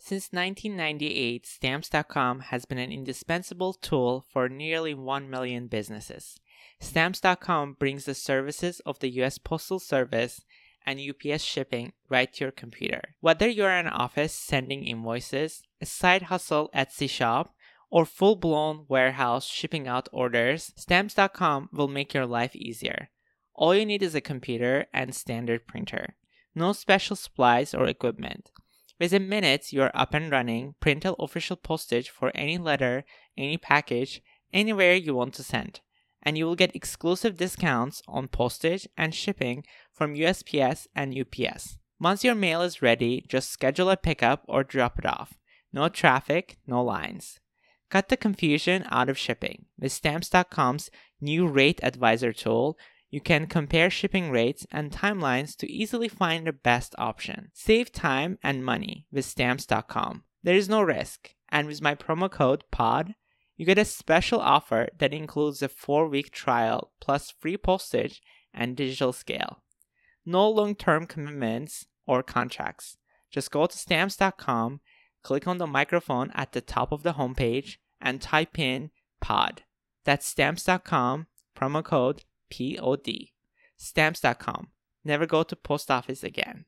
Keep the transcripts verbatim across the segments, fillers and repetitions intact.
Since nineteen ninety-eight, Stamps dot com has been an indispensable tool for nearly one million businesses. Stamps dot com brings the services of the U S Postal Service and U P S shipping right to your computer. Whether you're in an office sending invoices, a side hustle Etsy shop, or full-blown warehouse shipping out orders, Stamps dot com will make your life easier. All you need is a computer and standard printer. No special supplies or equipment. Within minutes, you're up and running. Print out official postage for any letter, any package, anywhere you want to send. And you will get exclusive discounts on postage and shipping from U S P S and U P S. Once your mail is ready, just schedule a pickup or drop it off. No traffic, no lines. Cut the confusion out of shipping. With Stamps dot com's new Rate Advisor tool, you can compare shipping rates and timelines to easily find the best option. Save time and money with Stamps dot com. There is no risk, and with my promo code POD, you get a special offer that includes a four-week trial plus free postage and digital scale. No long-term commitments or contracts. Just go to Stamps dot com, click on the microphone at the top of the homepage, and type in POD. That's Stamps dot com, promo code P O D. Stamps dot com. Never go to post office again.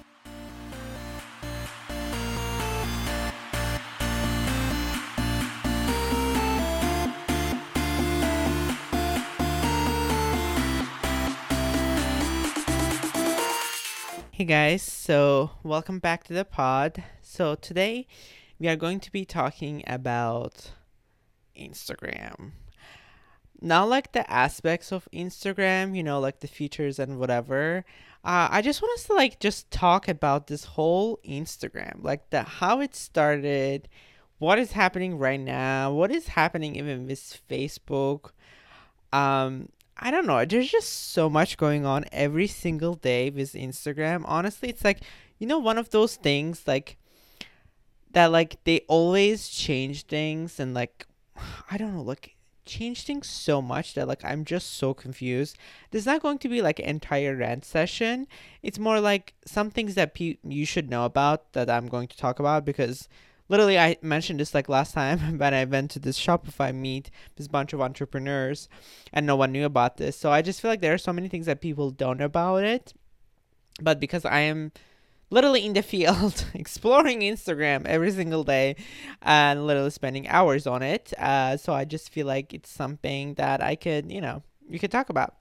Hey guys, so welcome back to the pod. So today we are going to be talking about Instagram. Not like the aspects of Instagram, you know, like the features and whatever. Uh, I just want us to like just talk about this whole Instagram, like the how it started, what is happening right now, what is happening even with Facebook. Um, I don't know. There's just so much going on every single day with Instagram. Honestly, it's like, you know, one of those things like that, like they always change things and like, I don't know, like change things so much that like I'm just so confused. There's not going to be like an entire rant session. It's more like some things that pe- you should know about that I'm going to talk about, because literally I mentioned this like last time when I went to this Shopify meet, this bunch of entrepreneurs, and no one knew about this. So I just feel like there are so many things that people don't know about it, but because I am literally in the field exploring Instagram every single day and literally spending hours on it. Uh, so I just feel like it's something that I could, you know, you could talk about.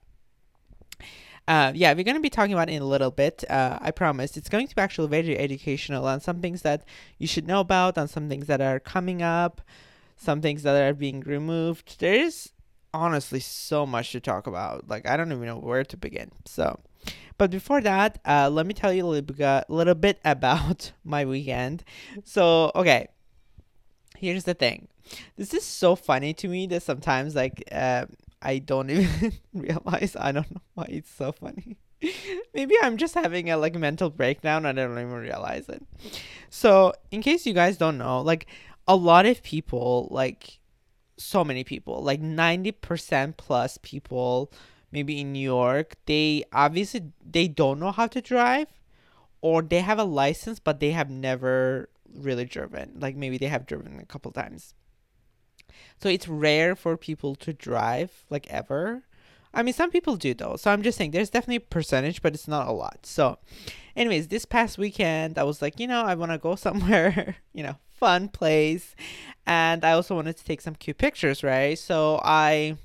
Uh, yeah, we're going to be talking about it in a little bit. Uh, I promise. It's going to be actually very educational on some things that you should know about, on some things that are coming up, some things that are being removed. There is honestly so much to talk about. Like, I don't even know where to begin. So, but before that, uh, let me tell you a little bit, little bit about my weekend. So, okay, here's the thing. This is so funny to me that sometimes, like, uh, I don't even realize. I don't know why it's so funny. Maybe I'm just having a, like, mental breakdown and I don't even realize it. So, in case you guys don't know, like, a lot of people, like, so many people, like ninety percent plus people, maybe in New York, they obviously they don't know how to drive, or they have a license but they have never really driven. Like maybe they have driven a couple times. So it's rare for people to drive like ever. I mean, some people do though. So I'm just saying there's definitely a percentage, but it's not a lot. So anyways, this past weekend I was like, you know, I want to go somewhere, you know, fun place, and I also wanted to take some cute pictures, right? So I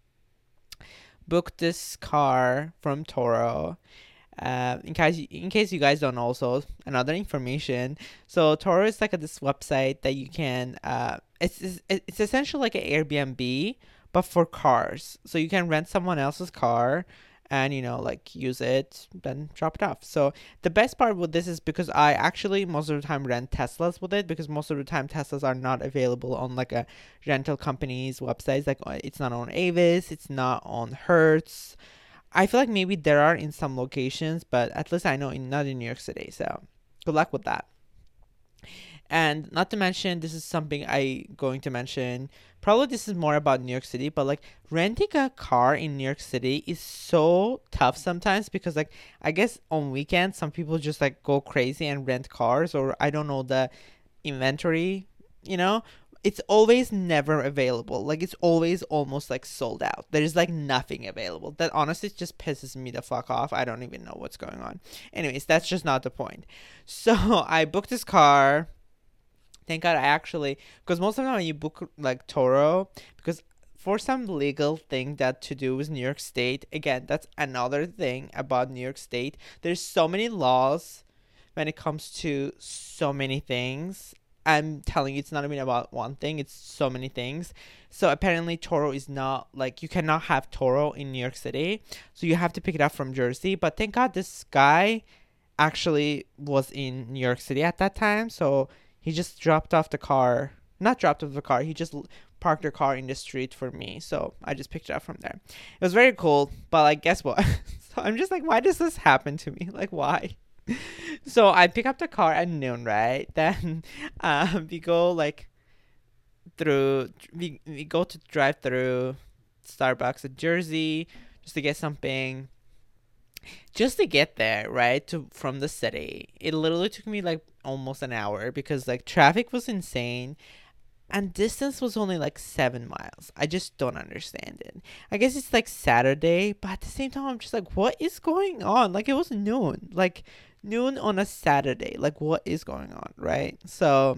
booked this car from Turo. Uh, in case in case you guys don't know, also another information. So Turo is like a, this website that you can. Uh, it's, it's it's essentially like an Airbnb, but for cars. So you can rent someone else's car, and you know like use it, then drop it off. So the best part with this is because I actually most of the time rent Teslas with it, because most of the time Teslas are not available on like a rental company's websites. Like it's not on Avis, it's not on Hertz. I feel like maybe there are in some locations, but at least I know in not in New York City. So good luck with that. And not to mention, this is something I going to mention. Probably this is more about New York City, but like renting a car in New York City is so tough sometimes, because like I guess on weekends some people just like go crazy and rent cars, or I don't know the inventory, you know, it's always never available. Like it's always almost like sold out. There's like nothing available. That honestly just pisses me the fuck off. I don't even know what's going on. Anyways, that's just not the point. So I booked this car. Thank God I actually, because most of the time when you book like Toro, because for some legal thing that to do with New York State, again, that's another thing about New York State. There's so many laws when it comes to so many things. I'm telling you, it's not even about one thing, it's so many things. So apparently Toro is not, like, you cannot have Toro in New York City, so you have to pick it up from Jersey. But thank God this guy actually was in New York City at that time, so he just dropped off the car, not dropped off the car, he just parked the car in the street for me, so I just picked it up from there. It was very cool, but like, guess what? So I'm just like, why does this happen to me? Like, why? So I pick up the car at noon, right? Then um, we go like through, we, we go to drive through Starbucks at Jersey just to get something. Just to get there, right, to from the city, it literally took me like almost an hour because like traffic was insane and distance was only like seven miles. I just don't understand it. I guess it's like Saturday, but at the same time, I'm just like, what is going on? Like, it was noon, like noon on a Saturday. Like, what is going on, right? So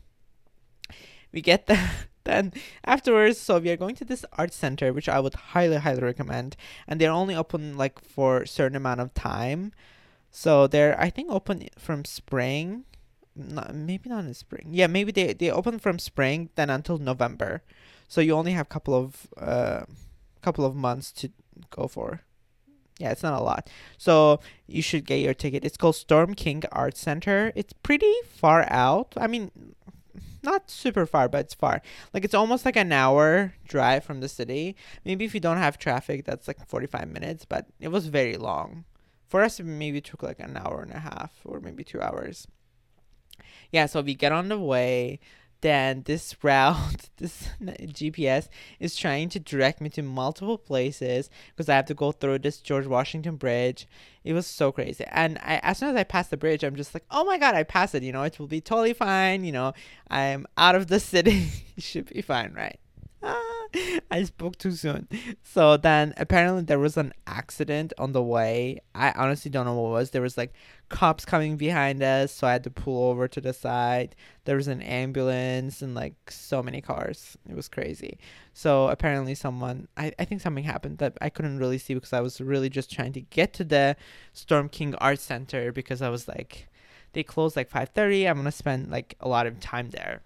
we get there. Then afterwards, so we are going to this art center, which I would highly, highly recommend. And they're only open like for a certain amount of time. So they're, I think, open from spring. Not, maybe not in spring. Yeah, maybe they, they open from spring then until November. So you only have a couple of uh, couple of months to go for. Yeah, it's not a lot. So you should get your ticket. It's called Storm King Art Center. It's pretty far out. I mean, not super far, but it's far. Like, it's almost like an hour drive from the city. Maybe if you don't have traffic, that's like forty-five minutes, but it was very long. For us, it maybe took like an hour and a half or maybe two hours. Yeah, so we get on the way. Then this route, this G P S is trying to direct me to multiple places because I have to go through this George Washington Bridge. It was so crazy. And I, as soon as I passed the bridge, I'm just like, oh my God, I passed it. You know, it will be totally fine. You know, I'm out of the city. It should be fine, right? Ah, I spoke too soon. So then apparently there was an accident on the way. I honestly don't know what it was. There was like cops coming behind us, so I had to pull over to the side. There was an ambulance and like so many cars. It was crazy. So apparently someone, I, I think something happened that I couldn't really see because I was really just trying to get to the Storm King Art Center because I was like, they close like five thirty. I'm going to spend like a lot of time there.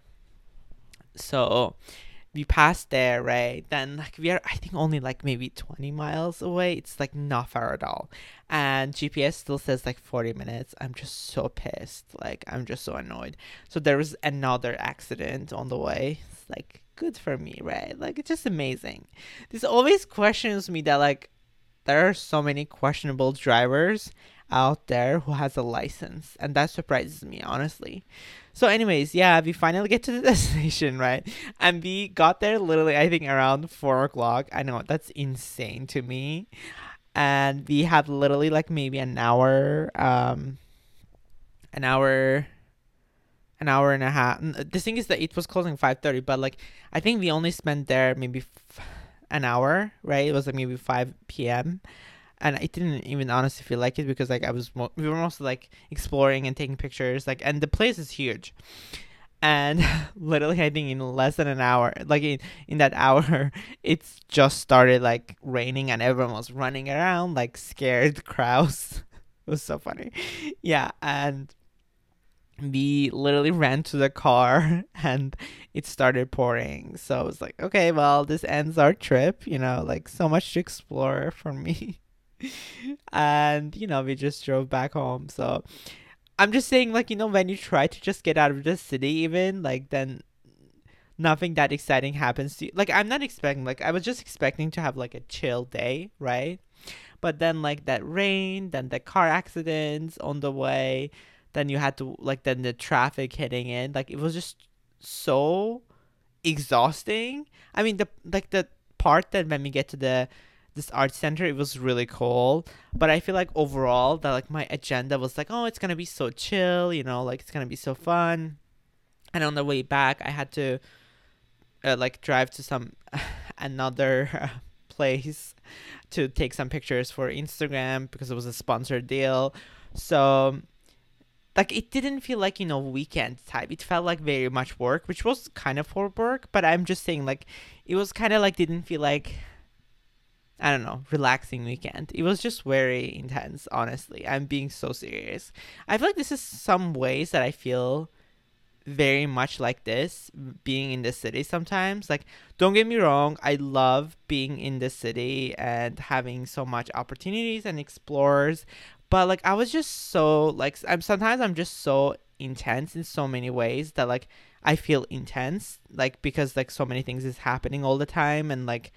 So we passed there, right? Then like we are, I think, only like maybe twenty miles away. It's like not far at all. And G P S still says like forty minutes. I'm just so pissed. Like, I'm just so annoyed. So there was another accident on the way. It's like, good for me, right? Like, it's just amazing. This always questions me that like there are so many questionable drivers out there who has a license, and that surprises me, honestly. So anyways, yeah, we finally get to the destination, right? And we got there literally, I think, around four o'clock. I know, that's insane to me. And we had literally like maybe an hour, um, an hour, an hour and a half. The thing is that it was closing five thirty, but like I think we only spent there maybe f- an hour, right? It was like maybe five p.m. And I didn't even honestly feel like it because like I was mo- we were mostly like exploring and taking pictures, like, and the place is huge. And literally I think in less than an hour, like in, in that hour, it's just started like raining and everyone was running around like scared crows. It was so funny. Yeah, and we literally ran to the car and it started pouring. So I was like, okay, well, this ends our trip, you know, like so much to explore for me. And you know, we just drove back home. So I'm just saying, like, you know, when you try to just get out of the city, even like, then nothing that exciting happens to you. Like, I'm not expecting, like, I was just expecting to have like a chill day, right? But then like that rain, then the car accidents on the way, then you had to like, then the traffic hitting in, like, it was just so exhausting. I mean, the like the part that when we get to the this art center, it was really cool, but I feel like overall that like my agenda was like, oh, it's gonna be so chill, you know, like it's gonna be so fun. And on the way back, I had to uh, like drive to some another uh, place to take some pictures for Instagram because it was a sponsored deal. So like it didn't feel like, you know, weekend type. It felt like very much work, which was kind of for work, but I'm just saying like it was kind of like didn't feel like, I don't know, relaxing weekend. It was just very intense, honestly. I'm being so serious. I feel like this is some ways that I feel very much like this being in the city sometimes. Like, don't get me wrong, I love being in the city and having so much opportunities and explorers, but like I was just so like I'm sometimes I'm just so intense in so many ways that like I feel intense, like because like so many things is happening all the time, and like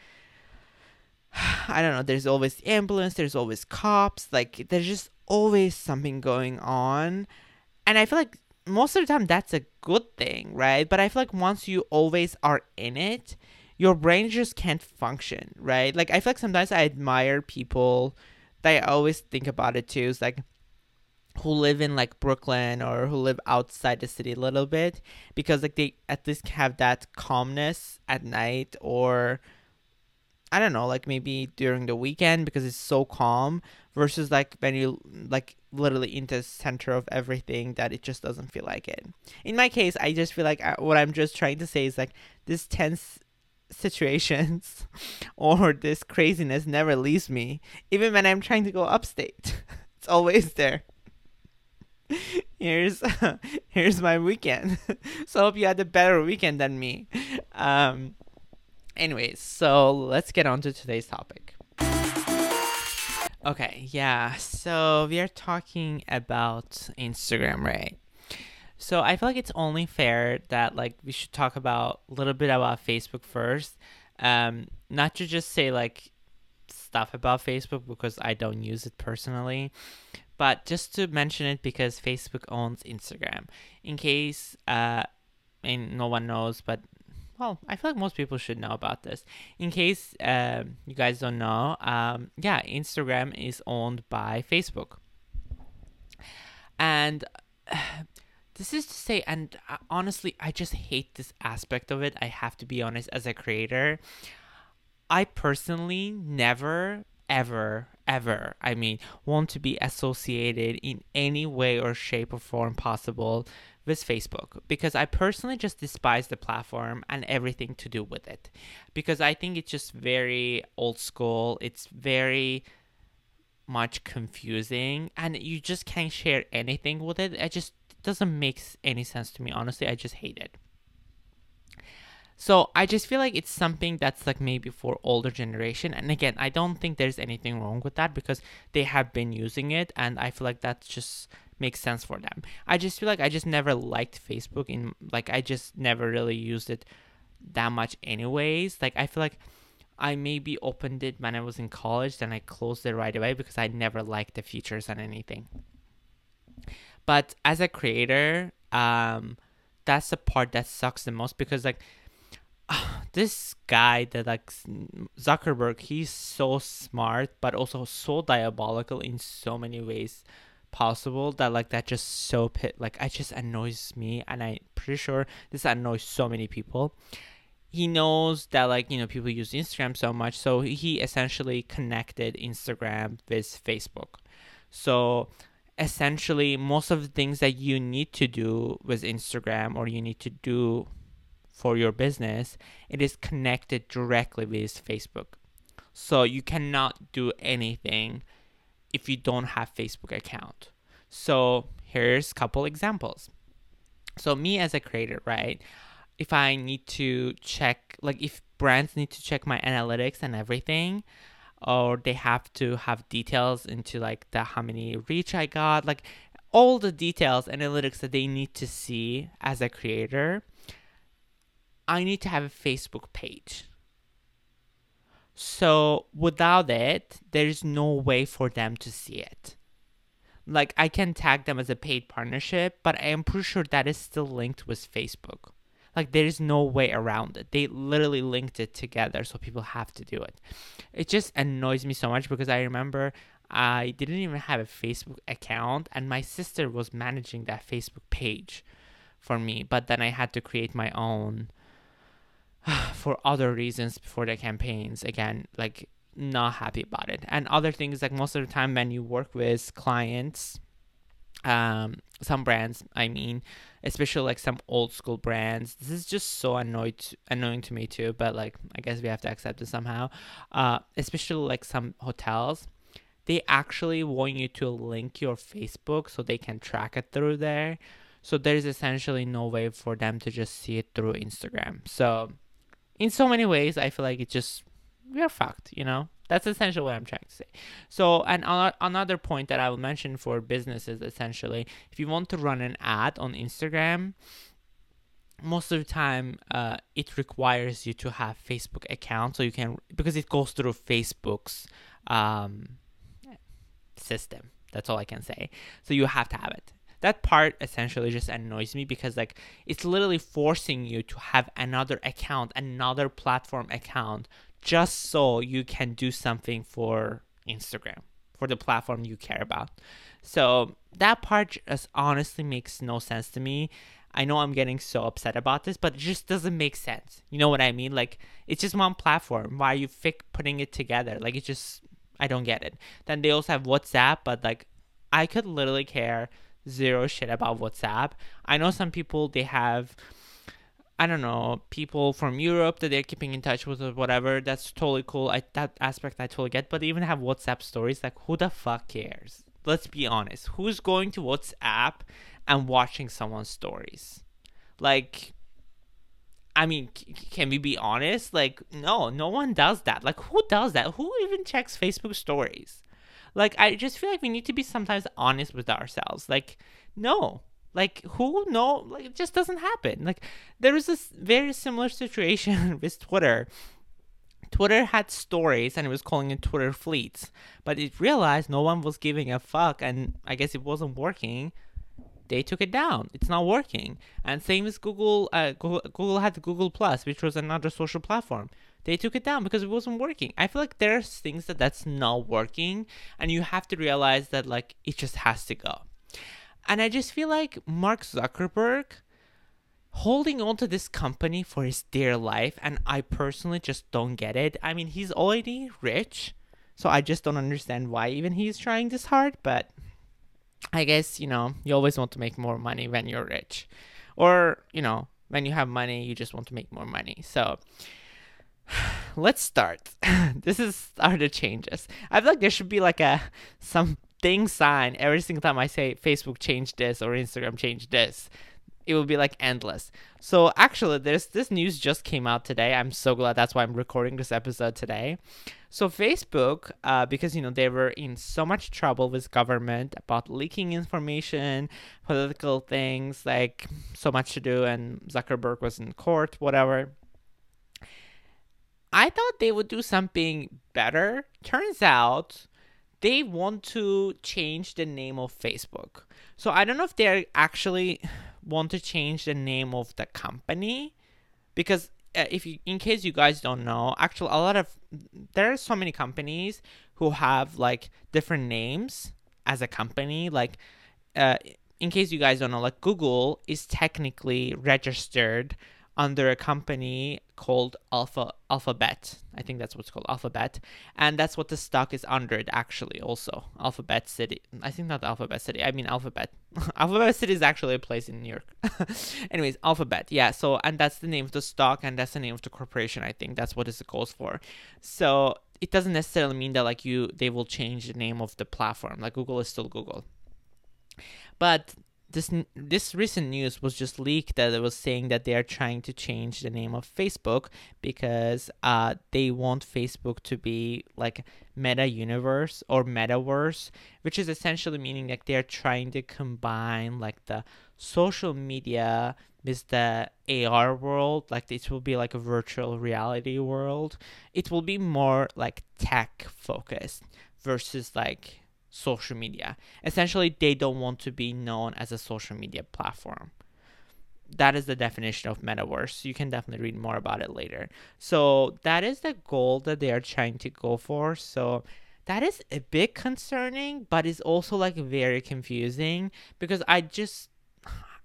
I don't know, there's always the ambulance, there's always cops, like there's just always something going on. And I feel like most of the time that's a good thing, right? But I feel like once you always are in it, your brain just can't function, right? Like I feel like sometimes I admire people that I always think about it too. It's like who live in like Brooklyn or who live outside the city a little bit, because like they at least have that calmness at night, or I don't know, like maybe during the weekend because it's so calm, versus like when you like literally in the center of everything that it just doesn't feel like it. In my case, I just feel like uh, what I'm just trying to say is like this tense situations or this craziness never leaves me, even when I'm trying to go upstate. It's always there. Here's here's my weekend. So I hope you had a better weekend than me. Um Anyways, so let's get on to today's topic. Okay, yeah, so we are talking about Instagram, right? So I feel like it's only fair that like we should talk about a little bit about Facebook first. Um, not to just say like stuff about Facebook because I don't use it personally, but just to mention it because Facebook owns Instagram. In case uh, and no one knows, but well, I feel like most people should know about this. In case um, you guys don't know, um, yeah, Instagram is owned by Facebook. And uh, this is to say, and uh, honestly, I just hate this aspect of it. I have to be honest, as a creator, I personally never, ever, ever, I mean, want to be associated in any way or shape or form possible with Facebook, because I personally just despise the platform and everything to do with it, because I think it's just very old school. It's very much confusing and you just can't share anything with it. It just doesn't make any sense to me, honestly. I just hate it. So I just feel like it's something that's like maybe for older generation. And again, I don't think there's anything wrong with that because they have been using it, and I feel like that just makes sense for them. I just feel like I just never liked Facebook, in like I just never really used it that much anyways. Like I feel like I maybe opened it when I was in college, then I closed it right away because I never liked the features and anything. But as a creator, um that's the part that sucks the most, because like this guy that like Zuckerberg, he's so smart but also so diabolical in so many ways possible, that like that just so pit like I just annoys me, and I'm pretty sure this annoys so many people. He knows that like, you know, people use Instagram so much, so he essentially connected Instagram with Facebook. So essentially most of the things that you need to do with Instagram or you need to do for your business, it is connected directly with Facebook. So you cannot do anything if you don't have Facebook account. So here's a couple examples. So me as a creator, right? If I need to check, like if brands need to check my analytics and everything, or they have to have details into like the how many reach I got, like all the details, analytics that they need to see as a creator, I need to have a Facebook page. So without it, there's no way for them to see it. Like I can tag them as a paid partnership, but I am pretty sure that is still linked with Facebook. Like there is no way around it. They literally linked it together, so people have to do it. It just annoys me so much because I remember I didn't even have a Facebook account and my sister was managing that Facebook page for me. But then I had to create my own for other reasons for the campaigns. Again, like not happy about it. And other things, like most of the time when you work with clients, um some brands, I mean, especially like some old school brands, this is just so annoyed annoying to me too, but like I guess we have to accept it somehow. Uh especially like some hotels, they actually want you to link your Facebook so they can track it through there. So there's essentially no way for them to just see it through Instagram. So in so many ways, I feel like it's just, we're fucked, you know? That's essentially what I'm trying to say. So, and another point that I will mention for businesses, essentially, if you want to run an ad on Instagram, most of the time, uh, it requires you to have Facebook account, so you can, because it goes through Facebook's um, system. That's all I can say. So you have to have it. That part essentially just annoys me because like it's literally forcing you to have another account, another platform account, just so you can do something for Instagram, for the platform you care about. So that part just honestly makes no sense to me. I know I'm getting so upset about this, but it just doesn't make sense. You know what I mean? Like, it's just one platform. Why are you fic- putting it together? Like, it just, I don't get it. Then they also have WhatsApp, but like, I could literally care zero shit about WhatsApp. I know some people, they have, I don't know, people from Europe that they're keeping in touch with or whatever. That's totally cool. I, that aspect I totally get. But they even have WhatsApp stories. Like, who the fuck cares? Let's be honest. Who's going to WhatsApp and watching someone's stories? Like, I mean, c- can we be honest? Like, no, no one does that. Like, who does that? Who even checks Facebook stories? Like, I just feel like we need to be sometimes honest with ourselves. Like, no. Like, who? No. Like, it just doesn't happen. Like, there was this very similar situation with Twitter. Twitter had stories and it was calling it Twitter fleets. But it realized no one was giving a fuck and I guess it wasn't working. They took it down. It's not working. And same as Google. Uh, Google, Google had Google Plus, which was another social platform. They took it down because it wasn't working. I feel like there's things that that's not working, and you have to realize that like it just has to go. And I just feel like Mark Zuckerberg holding on to this company for his dear life, and I personally just don't get it. I mean, he's already rich, so I just don't understand why even he's trying this hard, but I guess, you know, you always want to make more money when you're rich. Or, you know, when you have money, you just want to make more money. So let's start. This is are the changes. I feel like there should be like a something sign every single time I say Facebook changed this or Instagram changed this. It will be like endless. So actually, there's this news just came out today. I'm so glad that's why I'm recording this episode today. So Facebook, uh, because you know they were in so much trouble with government about leaking information, political things, like so much to do, and Zuckerberg was in court, whatever. I thought they would do something better. Turns out they want to change the name of Facebook. So I don't know if they actually want to change the name of the company, because uh, if you, in case you guys don't know, actually a lot of there are so many companies who have like different names as a company. Like, uh, in case you guys don't know, like Google is technically registered under a company called Alpha Alphabet. I think that's what's called Alphabet, and that's what the stock is under it actually. Also, Alphabet City. I think not Alphabet City. I mean Alphabet. Alphabet City is actually a place in New York. Anyways, Alphabet. Yeah. So, and that's the name of the stock, and that's the name of the corporation. I think that's what it goes for. So it doesn't necessarily mean that like you they will change the name of the platform. Like Google is still Google, but this this recent news was just leaked that it was saying that they are trying to change the name of Facebook because uh, they want Facebook to be like Meta Universe or Metaverse, which is essentially meaning that they're trying to combine like the social media with the A R world. Like it will be like a virtual reality world. It will be more like tech focused versus like social media. Essentially, they don't want to be known as a social media platform. That is the definition of metaverse. You can definitely read more about it later. So that is the goal that they are trying to go for. So that is a bit concerning, but it's also like very confusing because I just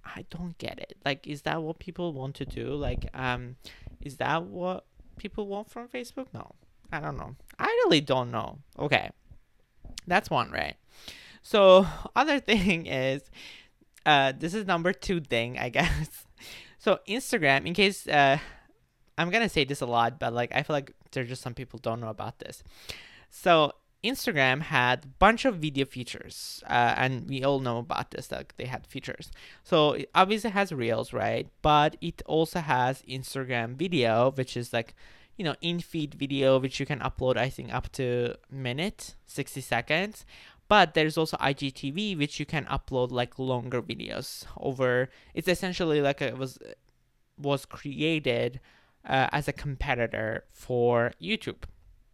I don't get it. Like, is that what people want to do? Like, um, is that what people want from Facebook? No, I don't know. I really don't know. Okay, that's one, right? So, other thing is, uh, this is number two thing, I guess. So, Instagram, in case, uh, I'm gonna say this a lot, but like, I feel like there's just some people don't know about this. So, Instagram had a bunch of video features, uh, and we all know about this, like they had features. So it obviously has Reels, right? But it also has Instagram video, which is like, you know, in-feed video, which you can upload, I think, up to a minute, sixty seconds. But there's also I G T V, which you can upload like longer videos over. It's essentially like a, it was was created uh, as a competitor for YouTube.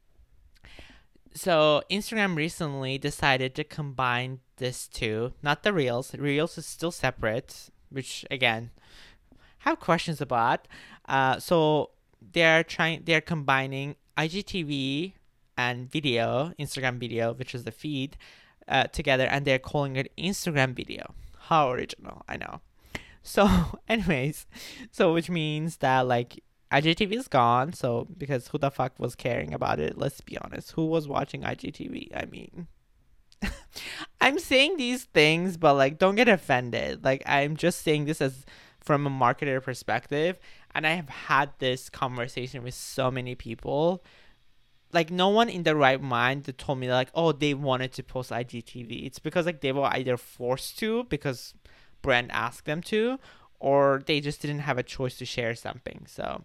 So Instagram recently decided to combine this two, not the Reels. Reels is still separate, which again, have questions about. Uh, so they're trying, they're combining I G T V and video, Instagram video, which is the feed, uh, together, and they're calling it Instagram video. How original, I know. So, anyways, so which means that like I G T V is gone. So because who the fuck was caring about it? Let's be honest. Who was watching I G T V? I mean, I'm saying these things, but like, don't get offended. Like, I'm just saying this as from a marketer perspective, and I have had this conversation with so many people. Like, no one in the right mind that told me like, oh, they wanted to post I G T V. It's because like they were either forced to because brand asked them to, or they just didn't have a choice to share something. So,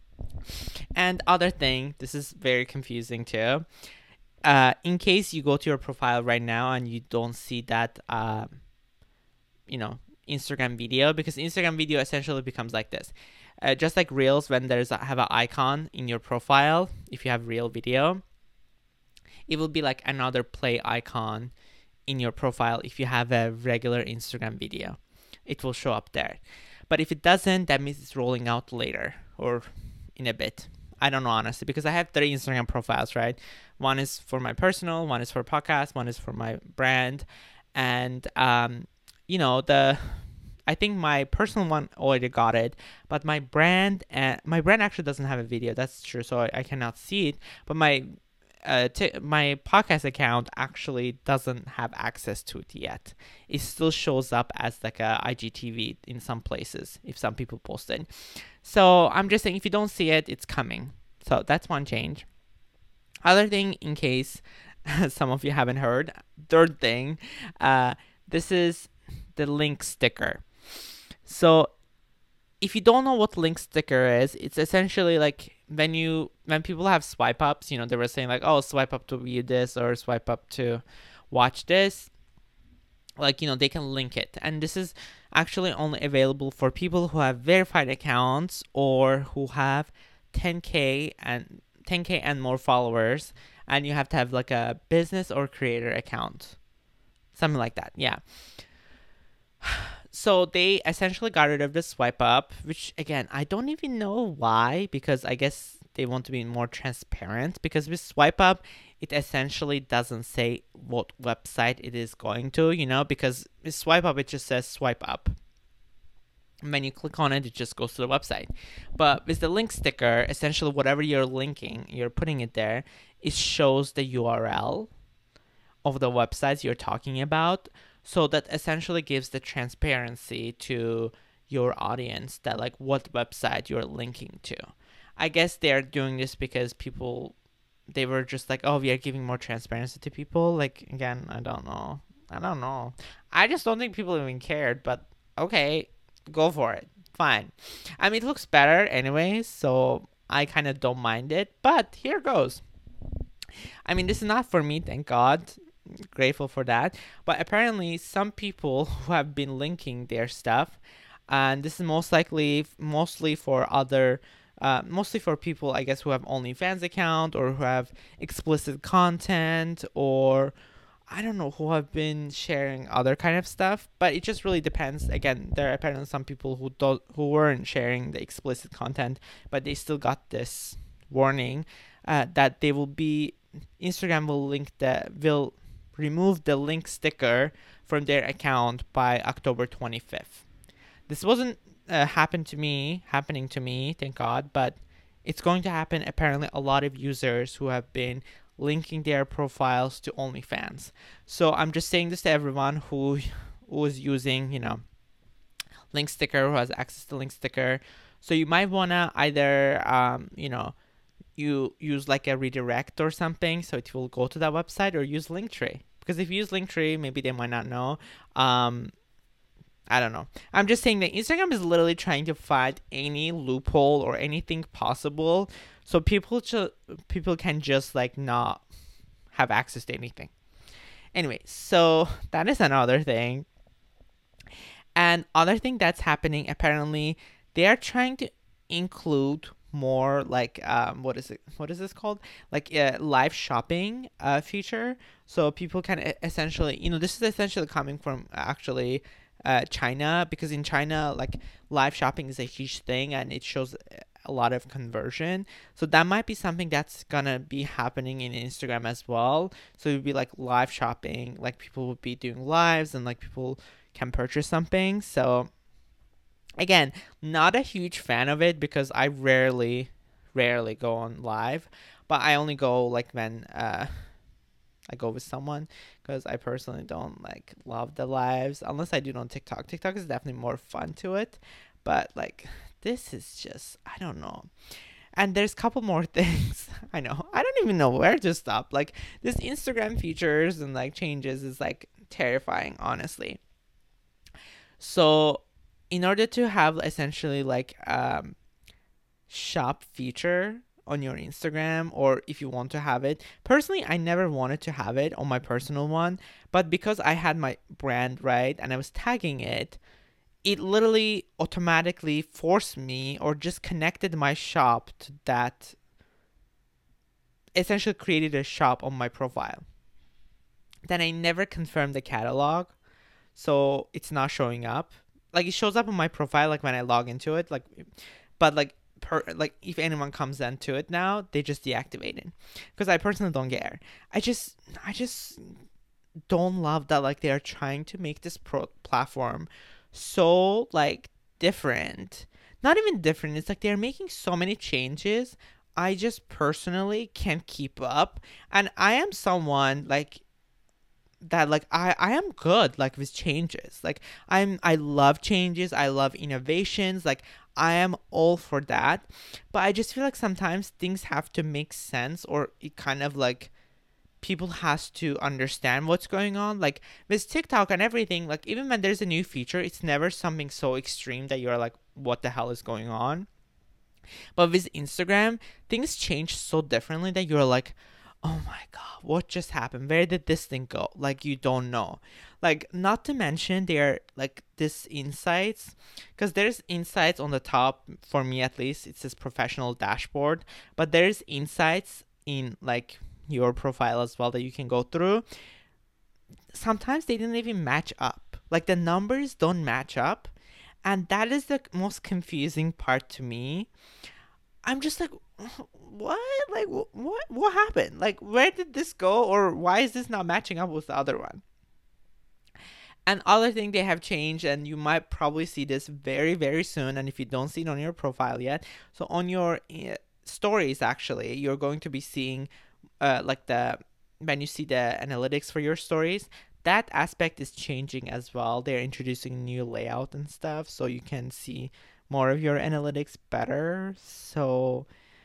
and other thing, this is very confusing too. Uh, in case you go to your profile right now and you don't see that, uh, you know, Instagram video, because Instagram video essentially becomes like this. Uh, just like Reels, when there's a, have an icon in your profile, if you have Reel video, it will be like another play icon in your profile. If you have a regular Instagram video, it will show up there. But if it doesn't, that means it's rolling out later or in a bit. I don't know, honestly, because I have three Instagram profiles, right? One is for my personal, one is for podcast, one is for my brand. And, um, you know, the, I think my personal one already got it, but my brand, uh, my brand actually doesn't have a video. That's true. So I, I cannot see it, but my, uh, t- my podcast account actually doesn't have access to it yet. It still shows up as like a I G T V in some places if some people post it. So I'm just saying, if you don't see it, it's coming. So that's one change. Other thing, in case some of you haven't heard, third thing, uh, this is the link sticker. So if you don't know what link sticker is, it's essentially like when you when people have swipe ups, you know, they were saying like, oh, swipe up to view this or swipe up to watch this. Like, you know, they can link it. And this is actually only available for people who have verified accounts or who have ten K and ten K and more followers, and you have to have like a business or creator account. Something like that. Yeah. So they essentially got rid of the swipe up, which again, I don't even know why, because I guess they want to be more transparent, because with swipe up, it essentially doesn't say what website it is going to, you know, because with swipe up, it just says swipe up. And when you click on it, it just goes to the website. But with the link sticker, essentially whatever you're linking, you're putting it there, it shows the U R L of the websites you're talking about. So that essentially gives the transparency to your audience that like what website you're linking to. I guess they're doing this because people, they were just like, oh, we are giving more transparency to people. Like, again, I don't know. I don't know. I just don't think people even cared, but okay, go for it. Fine. I mean, it looks better anyways, so I kind of don't mind it, but here goes. I mean, this is not for me, thank God. Grateful for that. But apparently, some people who have been linking their stuff, and this is most likely mostly for other, uh, mostly for people, I guess, who have OnlyFans account or who have explicit content, or I don't know, who have been sharing other kind of stuff. But it just really depends. Again, there are apparently some people who don't, who weren't sharing the explicit content, but they still got this warning uh, that they will be, Instagram will link the will remove the link sticker from their account by October twenty-fifth. This wasn't uh, happen to me, happening to me, thank God, but it's going to happen. Apparently, a lot of users who have been linking their profiles to OnlyFans. So I'm just saying this to everyone who who is using, you know, link sticker, who has access to link sticker. So you might wanna either, um, you know, you use like a redirect or something, so it will go to that website, or use Linktree. Because if you use Linktree, maybe they might not know. Um, I don't know. I'm just saying that Instagram is literally trying to find any loophole or anything possible, so people ju- people can just like not have access to anything. Anyway, so that is another thing. And other thing that's happening, apparently, they are trying to include more like um what is it what is this called, like a live shopping uh feature, so people can e- essentially, you know, this is essentially coming from actually uh China, because in China, like, live shopping is a huge thing and it shows a lot of conversion. So that might be something that's gonna be happening in Instagram as well. So it would be like live shopping, like people would be doing lives and like people can purchase something. So again, not a huge fan of it because I rarely rarely go on live, but I only go like when uh I go with someone, because I personally don't like love the lives unless I do it on TikTok. TikTok is definitely more fun to it, but like, this is just, I don't know. And there's a couple more things. I know. I don't even know where to stop. Like, this Instagram features and like changes is like terrifying, honestly. So, in order to have essentially like um shop feature on your Instagram, or if you want to have it. Personally, I never wanted to have it on my personal one, but because I had my brand, right, and I was tagging it, it literally automatically forced me, or just connected my shop to that, essentially created a shop on my profile. Then I never confirmed the catalog, so it's not showing up. Like, it shows up on my profile like when I log into it, like, but like per like if anyone comes into it now, they just deactivate it, because I personally don't care. I just I just don't love that, like, they are trying to make this pro platform so like different. Not even different. It's like they're making so many changes. I just personally can't keep up, and I am someone like that, like I I am good like with changes. Like, I'm I love changes, I love innovations, like I am all for that. But I just feel like sometimes things have to make sense, or it kind of like people has to understand what's going on. Like with TikTok and everything, like even when there's a new feature, it's never something so extreme that you're like, what the hell is going on? But with Instagram, things change so differently that you're like, oh my god, what just happened? Where did this thing go? Like, you don't know. Like, not to mention there like this insights, because there's insights on the top, for me at least. It says professional dashboard, but there's insights in like your profile as well that you can go through. Sometimes they didn't even match up. Like, the numbers don't match up, and that is the most confusing part to me. I'm just like, what? Like, what? What happened? Like, where did this go, or why is this not matching up with the other one? And other thing they have changed, and you might probably see this very, very soon. And if you don't see it on your profile yet, so on your uh, stories, actually, you're going to be seeing, uh, like the when you see the analytics for your stories, that aspect is changing as well. They're introducing new layout and stuff, so you can see more of your analytics better. So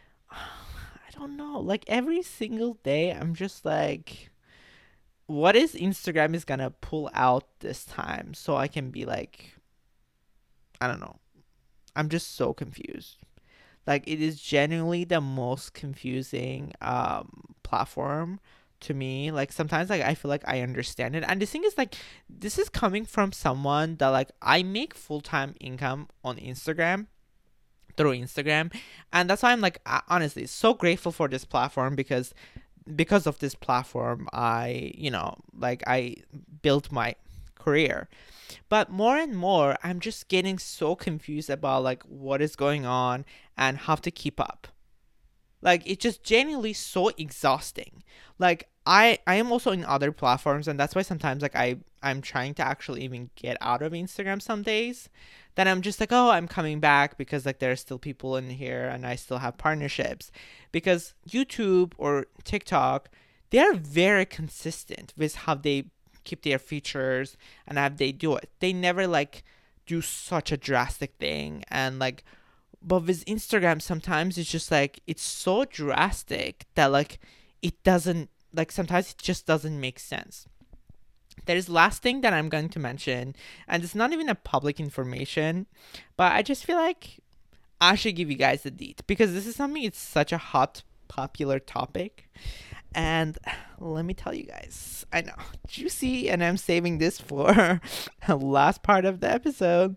I don't know. Like, every single day, I'm just like, what is Instagram is gonna pull out this time, so I can be like, I don't know. I'm just so confused. Like, it is genuinely the most confusing um platform to me. Like, sometimes like I feel like I understand it. And the thing is, like, this is coming from someone that, like, I make full-time income on Instagram, through Instagram. And that's why I'm like, uh, honestly so grateful for this platform, because because of this platform, I, you know, like, I built my career. But more and more, I'm just getting so confused about like what is going on and how to keep up. Like, it's just genuinely so exhausting. Like, I I am also in other platforms, and that's why sometimes like I I'm trying to actually even get out of Instagram some days, then I'm just like, oh, I'm coming back because like there are still people in here and I still have partnerships. Because YouTube or TikTok, they are very consistent with how they keep their features and how they do it. They never like do such a drastic thing. And like, but with Instagram, sometimes it's just like, it's so drastic that like it doesn't, like sometimes it just doesn't make sense. There's last thing that I'm going to mention, and it's not even a public information, but I just feel like I should give you guys the deet because this is something, it's such a hot, popular topic. And let me tell you guys, I know, juicy, and I'm saving this for the last part of the episode.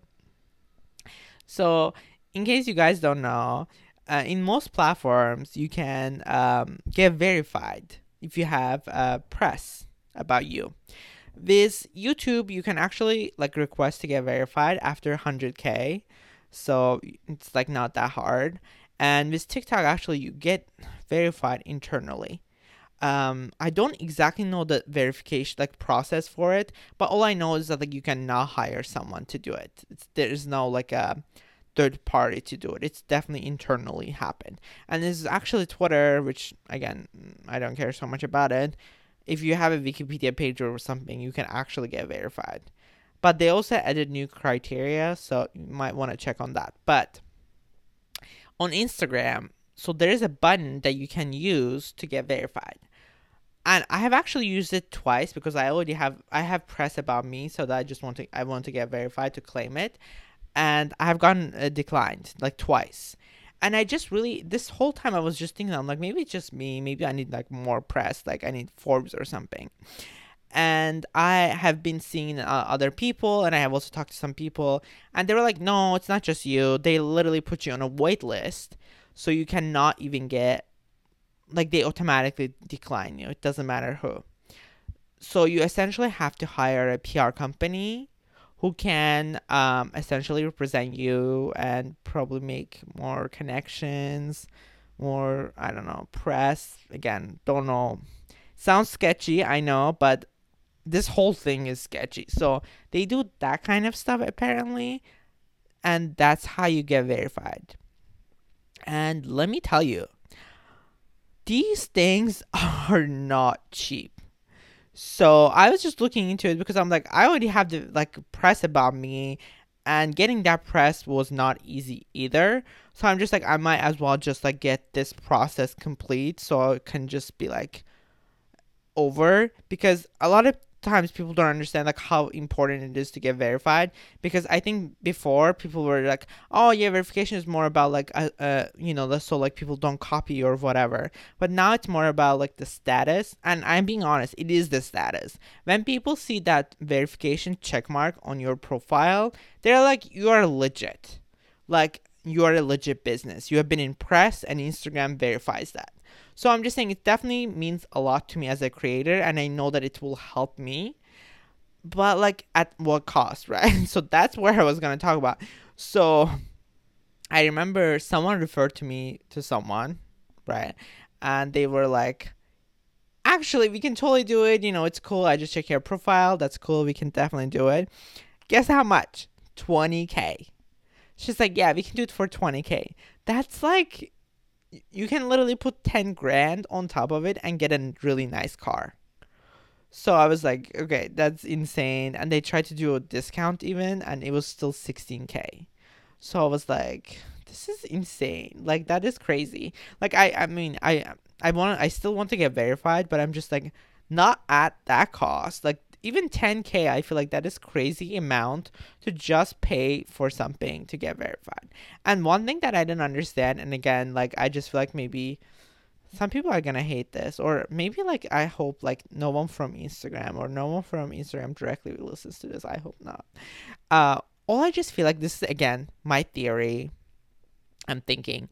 So, in case you guys don't know, uh, in most platforms, you can um, get verified if you have uh, press about you. With YouTube, you can actually like request to get verified after one hundred k, so it's like not that hard. And with TikTok, actually, you get verified internally. Um, I don't exactly know the verification like process for it, but all I know is that like you cannot hire someone to do it. It's, there's no like a third party to do it. It's definitely internally happened. And this is actually Twitter, which again, I don't care so much about it. If you have a Wikipedia page or something, you can actually get verified. But they also added new criteria, so you might want to check on that. But on Instagram, so there is a button that you can use to get verified. And I have actually used it twice because I already have I have press about me, so that I just want to I want to get verified to claim it. And I have gotten uh, declined like twice. And I just really, this whole time I was just thinking, I'm like, maybe it's just me. Maybe I need like more press. Like I need Forbes or something. And I have been seeing uh, other people, and I have also talked to some people, and they were like, no, it's not just you. They literally put you on a wait list. So you cannot even get, like they automatically decline you. It doesn't matter who. So you essentially have to hire a P R company who can um, essentially represent you and probably make more connections, more, I don't know, press. Again, don't know. Sounds sketchy, I know, but this whole thing is sketchy. So they do that kind of stuff apparently, and that's how you get verified. And let me tell you, these things are not cheap. So I was just looking into it because I'm like, I already have the like press about me, and getting that press was not easy either. So I'm just like, I might as well just like get this process complete so it can just be like over, because a lot of times people don't understand like how important it is to get verified. Because I think before people were like, oh yeah, verification is more about like uh, uh you know, so like people don't copy or whatever. But now it's more about like the status, and I'm being honest, it is the status. When people see that verification check mark on your profile, they're like, you are legit, like you are a legit business, you have been in press, and Instagram verifies that. So I'm just saying it definitely means a lot to me as a creator, and I know that it will help me. But like at what cost, right? So that's where I was gonna talk about. So I remember someone referred to me to someone, right? And they were like, actually, we can totally do it. You know, it's cool. I just check your profile. That's cool. We can definitely do it. Guess how much? twenty K. She's like, yeah, we can do it for twenty K. That's like, you can literally put ten grand on top of it and get a really nice car. So I was like, okay, that's insane. And they tried to do a discount even, and it was still sixteen K. So I was like, this is insane. Like, that is crazy. Like, I, I mean, I, I want, I still want to get verified, but I'm just like, not at that cost. Like, even ten K, I feel like that is crazy amount to just pay for something to get verified. And one thing that I didn't understand, and again, like, I just feel like maybe some people are gonna hate this, or maybe like I hope like no one from Instagram or no one from Instagram directly listens to this. I hope not. Uh, all I just feel like this is again my theory. I'm thinking.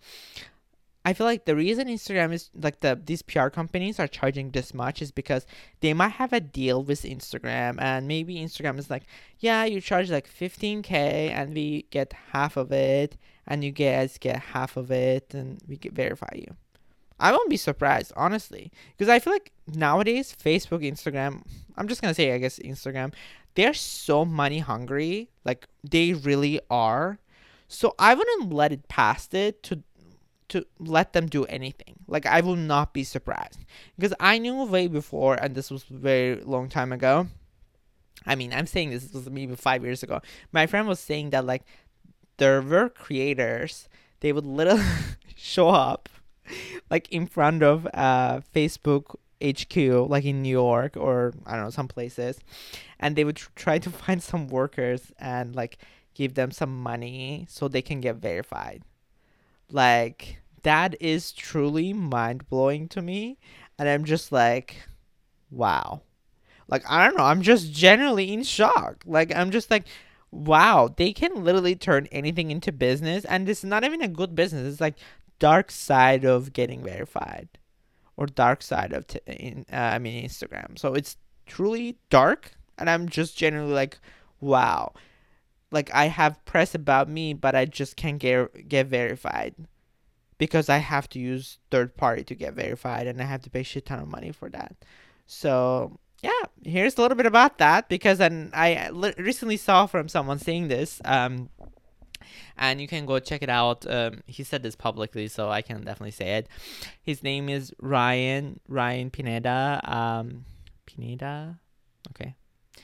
I feel like the reason Instagram is like the these P R companies are charging this much is because they might have a deal with Instagram, and maybe Instagram is like, yeah, you charge like fifteen K and we get half of it, and you guys get half of it, and we get verify you. I won't be surprised, honestly, because I feel like nowadays Facebook, Instagram, I'm just gonna say I guess Instagram, they're so money hungry. Like, they really are. So I wouldn't let it past it to to let them do anything. Like, I will not be surprised. Because I knew way before, and this was a very long time ago. I mean, I'm saying this was maybe five years ago. My friend was saying that, like, there were creators, they would literally show up, like, in front of uh, Facebook H Q, like in New York or, I don't know, some places. And they would tr- try to find some workers and, like, give them some money so they can get verified. Like, that is truly mind-blowing to me. And I'm just like, wow. Like, I don't know. I'm just genuinely in shock. Like, I'm just like, wow. They can literally turn anything into business. And it's not even a good business. It's like dark side of getting verified. Or dark side of, t- in, uh, I mean, Instagram. So it's truly dark. And I'm just genuinely like, wow. Like, I have press about me, but I just can't get get verified because I have to use third party to get verified, and I have to pay shit ton of money for that. So yeah, here's a little bit about that, because then I li- recently saw from someone saying this, um, and you can go check it out. Um, he said this publicly, so I can definitely say it. His name is Ryan Ryan Pineda. Um, Pineda, okay.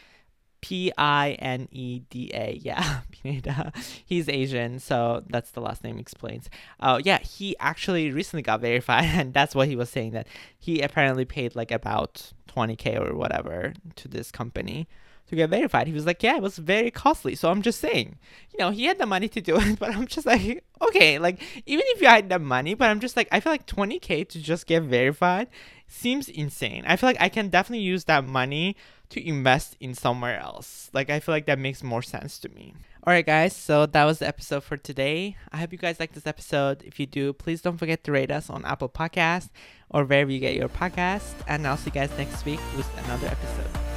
P I N E D A. Yeah, Pineda. He's Asian, so that's the last name explains. Oh, uh, yeah, he actually recently got verified, and that's what he was saying, that he apparently paid like about twenty K or whatever to this company to get verified. He was like, yeah, it was very costly. So I'm just saying, you know, he had the money to do it, but I'm just like, okay, like, even if you had the money, but I'm just like, I feel like twenty K to just get verified seems insane. I feel like I can definitely use that money to invest in somewhere else. Like, I feel like that makes more sense to me. All right, guys, so that was the episode for today. I hope you guys like this episode. If you do, please don't forget to rate us on Apple Podcasts or wherever you get your podcast. And I'll see you guys next week with another episode.